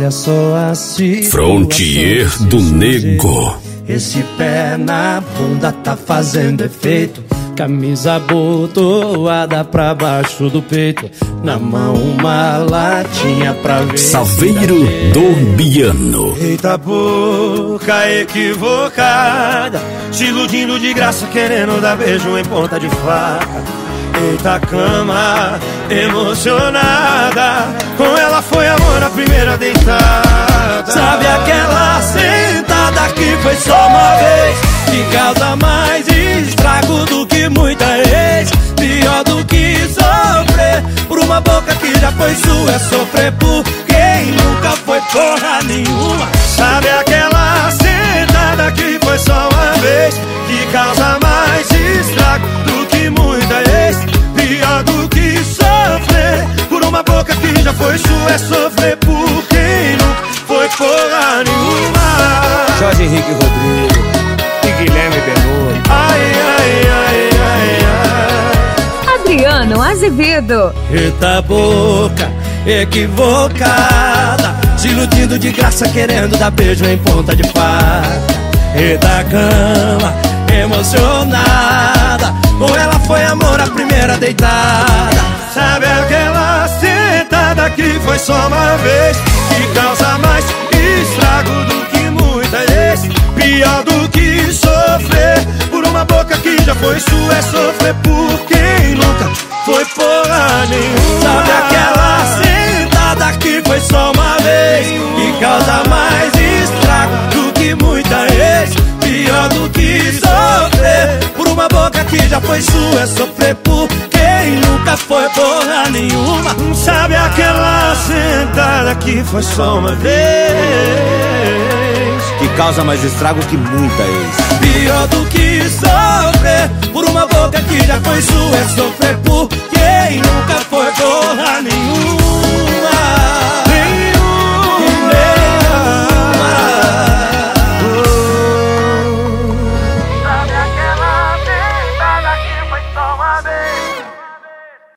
olha só assim. Frontier do Nego. Esse pé na bunda tá fazendo efeito. Camisa abotoada pra baixo do peito. Na mão uma latinha pra ver. Saveiro do Biano. Eita boca equivocada, se iludindo de graça, querendo dar beijo em ponta de faca. Eita cama emocionada, com ela foi amor à primeira deitada. Sabe aquela sentada que foi só uma vez, que causa mais estrago do que muita ex. Pior do que sofrer por uma boca que já foi sua, é sofrer por quem nunca foi porra nenhuma. Sabe aquela sentada que foi só uma vez, que causa mais estrago do que muita ex. Pior do que sofrer por uma boca que já foi sua, é sofrer por quem nunca foi porra nenhuma. Jorge Henrique Rodrigues e Guilherme Benuto. Ai, ai, ai, ai, ai. Adriano Azevedo. Eita boca equivocada, se iludindo de graça, querendo dar beijo em ponta de faca. Eita cama emocionada, com ela foi amor à primeira deitada. Sabe aquela sentada que foi só uma vez, que causa mais estrago do que muita ex. Pior do que sofrer por uma boca que já foi sua, é sofrer por quem nunca foi porra nenhuma. Sabe aquela sentada que foi só uma vez, que causa mais estrago do que muita ex. Pior do que sofrer por uma boca que já foi sua, é sofrer por quem nunca foi porra nenhuma. Sabe aquela sentada que foi só uma vez, que causa mais estrago que muita ex. pior do que sofrer por uma boca que já foi sua, é sofrer por quem nunca